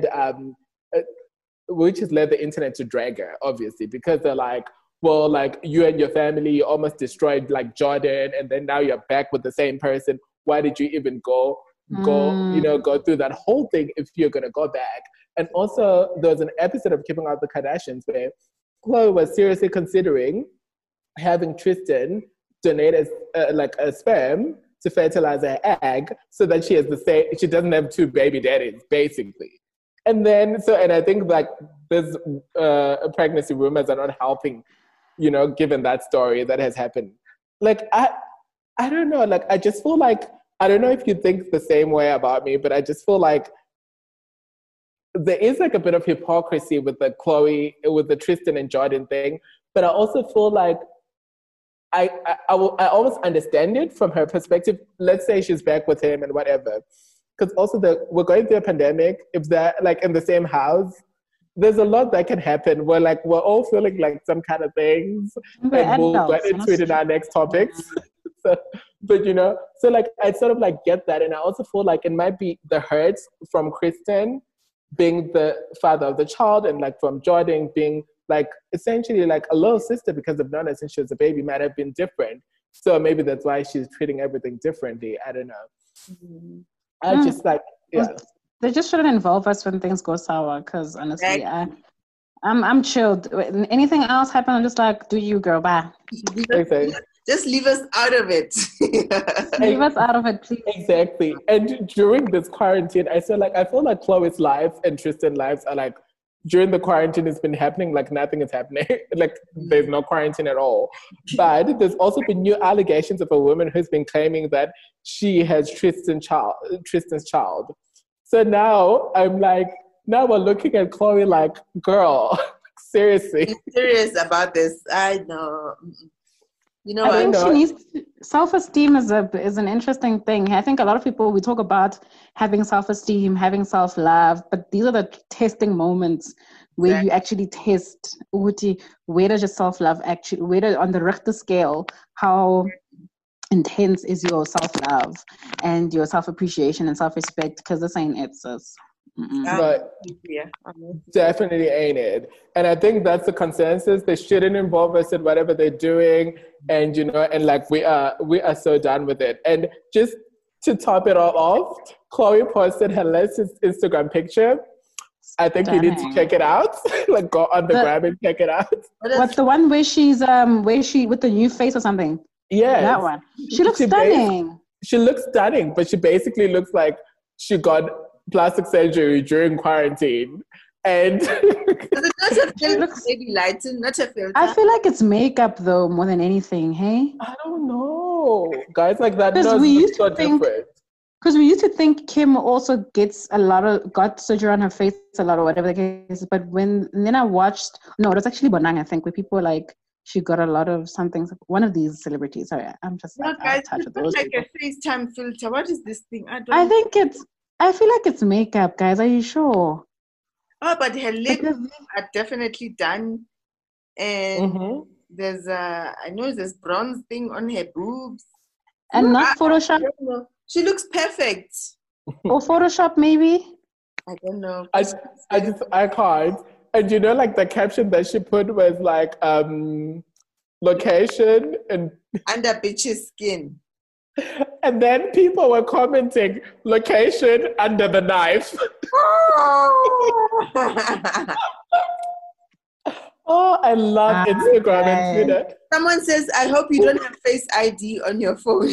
the internet to drag her, obviously, because they're like, well, like, you and your family almost destroyed like Jordan, and then now you're back with the same person. Why did you even go through that whole thing if you're gonna go back? And also, there was an episode of Keeping Up with the Kardashians where Chloe was seriously considering having Tristan donate a sperm to fertilize her egg so that she doesn't have two baby daddies, basically. And I think like this pregnancy rumors are not helping, you know, given that story that has happened. Like, I don't know, like, I just feel like, I don't know if you think the same way about me, but I just feel like there is like a bit of hypocrisy with the Tristan and Jordan thing, but I also feel like I almost understand it from her perspective. Let's say she's back with him and whatever. Because also we're going through a pandemic. If they're like in the same house, there's a lot that can happen. We're all feeling like some kind of things, and we'll get into it in our next topics. But you know, so like I sort of like get that, and I also feel like it might be the hurt from Kristen being the father of the child, and like from Jordan being like essentially like a little sister because they've known her since she was a baby, might have been different. So maybe that's why she's treating everything differently. I don't know. Mm-hmm. I just like, yeah. They just shouldn't involve us when things go sour, because honestly, I'm chilled. When anything else happen, I'm just like, do you, girl, bye. Okay. Just leave us out of it. Leave us out of it, please. Exactly. And during this quarantine, I feel like Chloe's life and Tristan's lives are like during the quarantine it's been happening like nothing is happening. Like there's no quarantine at all. But there's also been new allegations of a woman who's been claiming that she has Tristan's child. So now I'm like, now we're looking at Chloe like, girl, seriously. I'm serious about this. I know. You know, I think she needs self-esteem is an interesting thing. I think a lot of people, we talk about having self-esteem, having self-love, but these are the testing moments where you actually test where does your self-love actually, on the Richter scale, how intense is your self-love and your self-appreciation and self-respect, because this ain't it, sis. But definitely ain't it. And I think that's the consensus. They shouldn't involve us in whatever they're doing. And, you know, and like we are so done with it. And just to top it all off, Chloe posted her latest Instagram picture. I think you need to check it out. Like go on the gram and check it out. What's the one where she's with the new face or something? Yeah. That one. She looks stunning. She looks stunning, but she basically looks like she got plastic surgery during quarantine. And it looks maybe lightened, not a filter. I feel like it's makeup though, more than anything, hey? I don't know. Guys like that because we used to think Kim also got surgery on her face a lot or whatever the case is. But then I watched, no, it was actually Bonang, I think, where people were like, she got a lot of something, one of these celebrities. Sorry, I'm just no, guys, it looks like a FaceTime filter. What is this thing? I feel like it's makeup, guys. Are you sure? Oh, but her lips are definitely done. And I know there's bronze thing on her boobs. And not Photoshop? She looks perfect. Or Photoshop, maybe? I don't know. I can't. And you know, like the caption that she put was like, location and under bitch's skin. And then people were commenting, location under the knife. Oh, I love Instagram and Twitter. Someone says, I hope you don't have Face ID on your phone.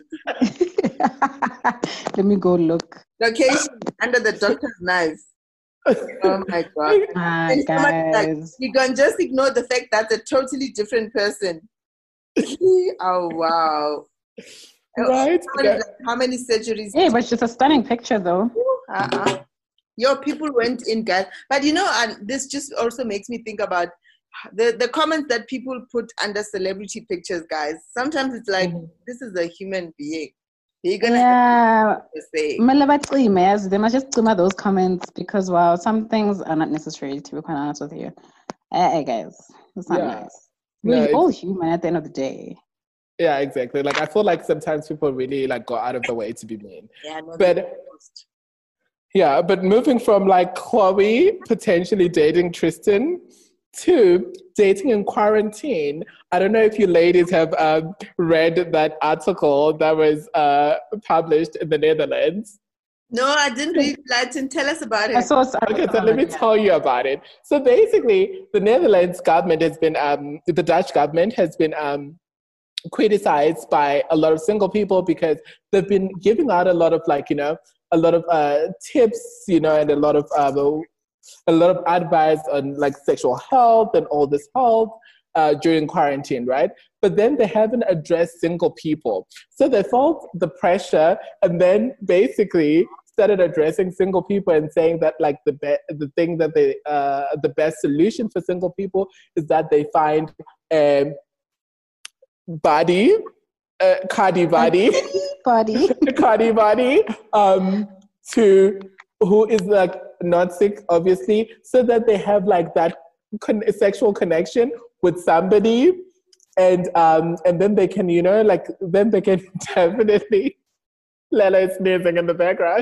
Let me go look. Location under the doctor's knife. Oh my God. Guys. You can just ignore the fact that's a totally different person. Oh, wow. Right? How many surgeries? Yeah, but it's a stunning picture, though. People went in, guys. But you know, and this just also makes me think about the comments that people put under celebrity pictures, guys. Sometimes it's like, this is a human being. You're gonna have to say. They must just clear those comments because, wow, some things are not necessary, to be quite honest with you. Hey, guys, it's not nice. We're all human at the end of the day. Yeah, exactly. Like I feel like sometimes people really like go out of the way to be mean. But moving from like Chloe potentially dating Tristan to dating in quarantine. I don't know if you ladies have read that article that was published in the Netherlands. No, I didn't read Latin. Tell us about it. Okay, so let me tell you about it. So basically, the Netherlands government has been, the Dutch government has been criticized by a lot of single people because they've been giving out a lot of like, you know, a lot of tips, you know, and a lot of advice on like sexual health and all this health during quarantine, right? But then they haven't addressed single people. So they felt the pressure and then basically started addressing single people and saying that like the best solution for single people is that they find Cardi body, to who is like not sick, obviously, so that they have like that sexual connection with somebody, and then they can, you know, like then they can definitely. Lela is sneezing in the background.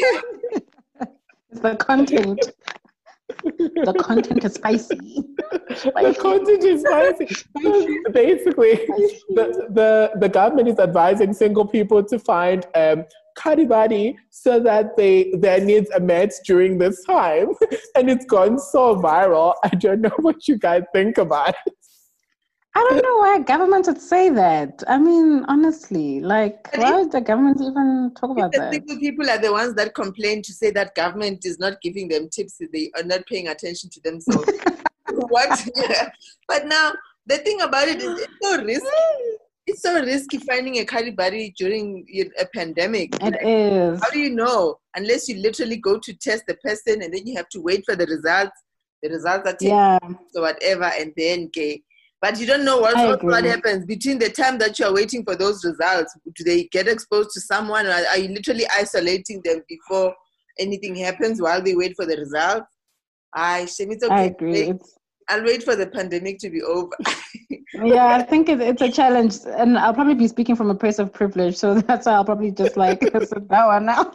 The content. The content is spicy. The content is spicy. Basically, the government is advising single people to find Cardi body so that their needs are met during this time. And it's gone so viral. I don't know what you guys think about it. I don't know why government would say that. I mean, honestly, like, why would the government even talk about the that? single people are the ones that complain to say that government is not giving them tips, they are not paying attention to them. So what? Yeah. But now the thing about it is it's so risky. It's so risky finding a Kalibari during a pandemic. It is. How do you know? Unless you literally go to test the person and then you have to wait for the results. The results are taken, so whatever, and then but you don't know what happens between the time that you are waiting for those results. Do they get exposed to someone, or are you literally isolating them before anything happens while they wait for the results? It's okay. I agree. I'll wait for the pandemic to be over. Yeah, I think it's a challenge, and I'll probably be speaking from a place of privilege, so that's why I'll probably just like sit down now.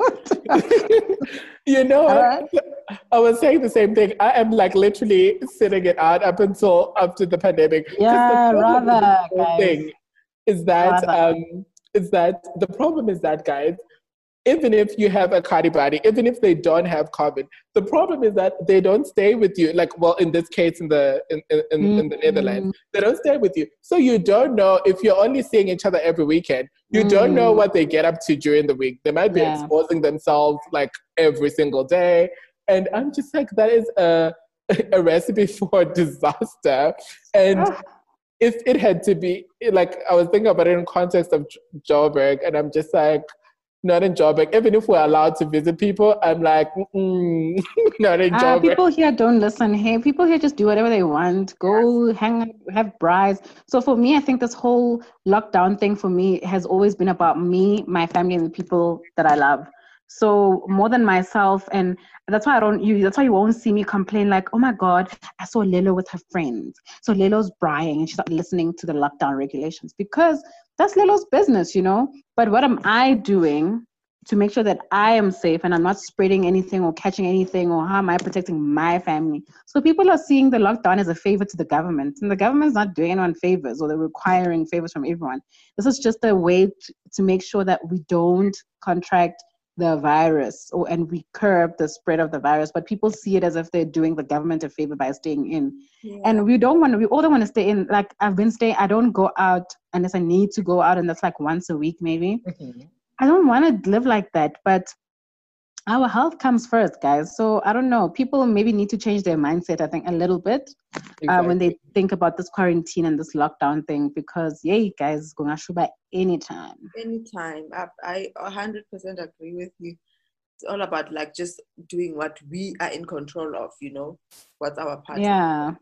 You know, I was saying the same thing. I am like literally sitting it out up until after the pandemic. Yeah, thing is that the problem is that, guys, even if you have a Kalibari, even if they don't have COVID, the problem is that they don't stay with you. Like, well, in this case, in the Netherlands, they don't stay with you. So you don't know if you're only seeing each other every weekend. You don't know what they get up to during the week. They might be exposing themselves like every single day. And I'm just like, that is a recipe for disaster. And if it had to be, like, I was thinking about it in context of Joburg, and I'm just like, not in Joburg. Even if we're allowed to visit people, I'm like, not in Joburg. People here don't listen. Hey, people here just do whatever they want. Go hang out, have brides. So for me, I think this whole lockdown thing for me has always been about me, my family, and the people that I love. So more than myself, and that's why that's why you won't see me complain like, oh my God, I saw Lelo with her friends. So Lelo's braaiing and she's not listening to the lockdown regulations, because that's Lelo's business, you know. But what am I doing to make sure that I am safe and I'm not spreading anything or catching anything, or how am I protecting my family? So people are seeing the lockdown as a favor to the government, and the government's not doing anyone favors, or they're requiring favors from everyone. This is just a way to make sure that we don't contract the virus, and we curb the spread of the virus. But people see it as if they're doing the government a favor by staying in. And we all don't want to stay in. Like, I've been staying, I don't go out unless I need to go out, and that's like once a week maybe. I don't want to live like that, but our health comes first, guys. So I don't know, people maybe need to change their mindset, I think, a little bit when they think about this quarantine and this lockdown thing, because guys, going to shuba anytime. I 100% agree with you. It's all about like just doing what we are in control of, you know, what's our part. Yeah,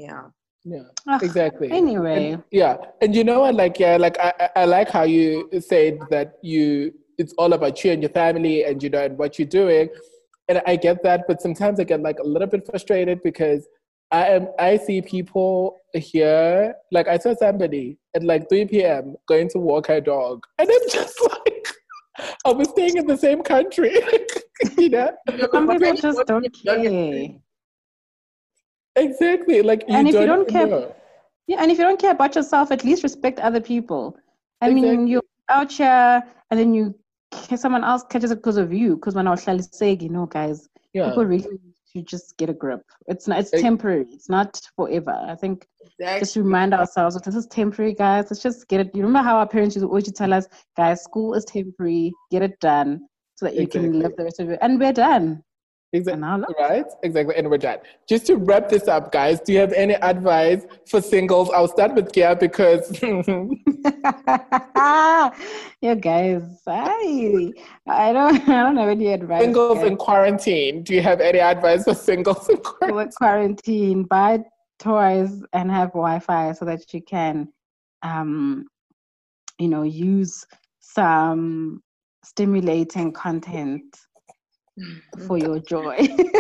exactly. Anyway. And you know what, like, I like how you said that it's all about you and your family and, you know, and what you're doing. And I get that, but sometimes I get like a little bit frustrated because I see people here, like I saw somebody at like 3 p.m. going to walk her dog. And I'm just like, I was staying in the same country, you know? Some people just don't care. Exactly. Like, and if you don't care, and if you don't care about yourself, at least respect other people. I mean, you're out here and then someone else catches it because of you. Because when I was saying, you know, guys, people really should just get a grip. It's temporary. It's not forever. I think just remind ourselves that this is temporary, guys. Let's just get it. You remember how our parents used to always tell us, guys, school is temporary. Get it done so that you can live the rest of it. And we're done. Exactly. Right? Exactly. And we're done. Just to wrap this up, guys, do you have any advice for singles? I'll start with Gia because guys, I don't have any advice. Singles in quarantine. Do you have any advice for singles in quarantine? Buy toys and have Wi-Fi so that you can use some stimulating content for your joy.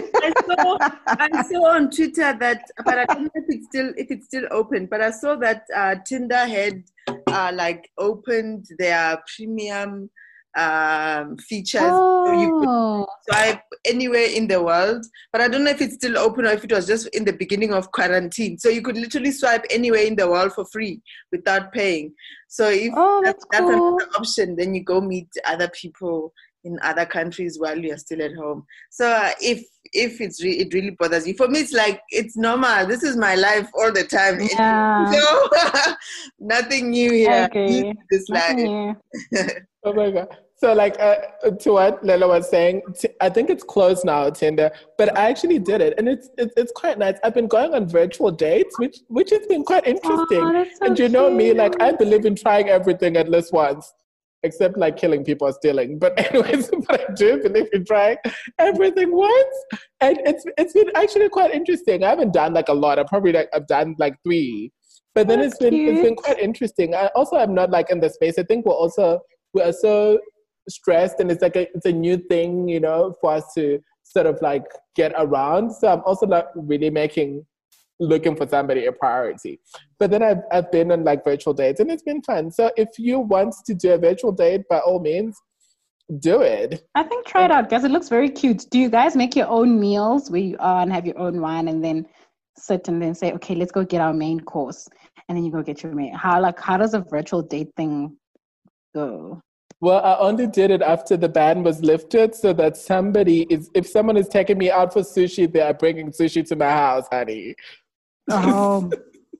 I saw on Twitter that, but I don't know if it's still open. But I saw that Tinder had opened their premium features, so you could swipe anywhere in the world. But I don't know if it's still open or if it was just in the beginning of quarantine. So you could literally swipe anywhere in the world for free without paying. So if that's cool. another option, then you go meet other people in other countries while you're still at home. So if it really bothers you, for me it's like it's normal. This is my life all the time. Yeah. So nothing new here. Okay. This Nothing life. Oh my God. So like to what Lela was saying, I think it's closed now, Tinder, but I actually did it, and it's quite nice. I've been going on virtual dates, which has been quite interesting. Oh, that's so and you know me, cute. like I believe in trying everything at least once, except like killing people or stealing. But anyways, but I do believe in trying everything once, and it's been actually quite interesting. I haven't done like a lot. I've done like 3, but then That's it's been cute. quite interesting. I also am not like in the space. I think we are so stressed, and it's a new thing, you know, for us to sort of like get around. So I'm also not really looking for somebody a priority. But then I've been on like virtual dates, and it's been fun. So if you want to do a virtual date, by all means, do it. I think try it out, guys. It looks very cute. Do you guys make your own meals where you are and have your own wine, and then sit and then say, okay, let's go get our main course, and then you go get your main? How does a virtual date thing go? Well, I only did it after the ban was lifted, so that if someone is taking me out for sushi, they are bringing sushi to my house, honey. Oh.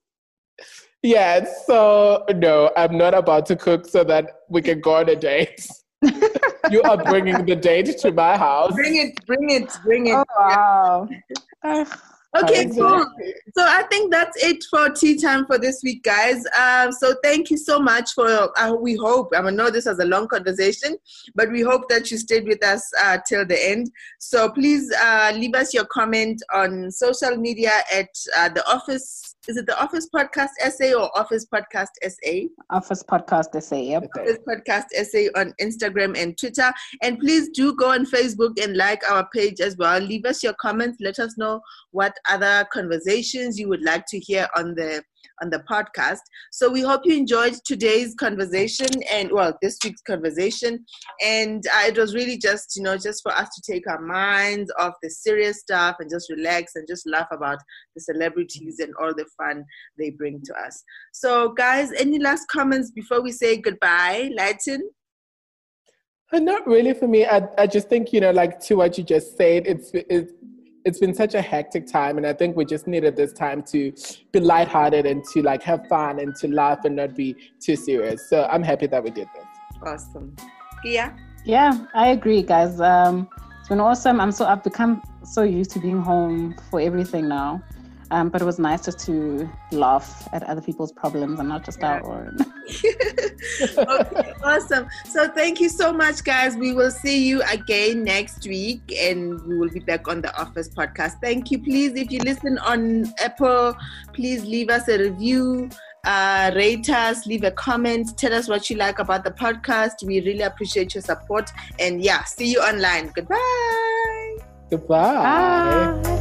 Yeah, so no, I'm not about to cook so that we can go on a date. You are bringing the date to my house. Bring it. Oh, wow. Okay, Exactly. cool. So I think that's it for tea time for this week, guys. So thank you so much for, we hope, I know this was a long conversation, but we hope that you stayed with us till the end. So please leave us your comment on social media at the Office. Is it the Office Podcast SA or Office Podcast SA? Office Podcast SA, yep. Office Podcast SA on Instagram and Twitter. And please do go on Facebook and like our page as well. Leave us your comments. Let us know what other conversations you would like to hear on the podcast. So we hope you enjoyed today's conversation and, well, this week's conversation. And it was really just for us to take our minds off the serious stuff and just relax and just laugh about the celebrities and all the fun they bring to us. So guys, any last comments before we say goodbye? Lighten? Not really for me. I just think, like to what you just said, it's been such a hectic time, and I think we just needed this time to be lighthearted and to like have fun and to laugh and not be too serious. So I'm happy that we did this. Awesome. Kia? Yeah, I agree, guys. It's been awesome. I've become so used to being home for everything now. But it was nice just to laugh at other people's problems and not just our own. Okay, awesome. So thank you so much, guys. We will see you again next week, and we will be back on the Office Podcast. Thank you. Please, if you listen on Apple, please leave us a review, rate us, leave a comment, tell us what you like about the podcast. We really appreciate your support. And yeah, see you online. Goodbye. Goodbye. Bye.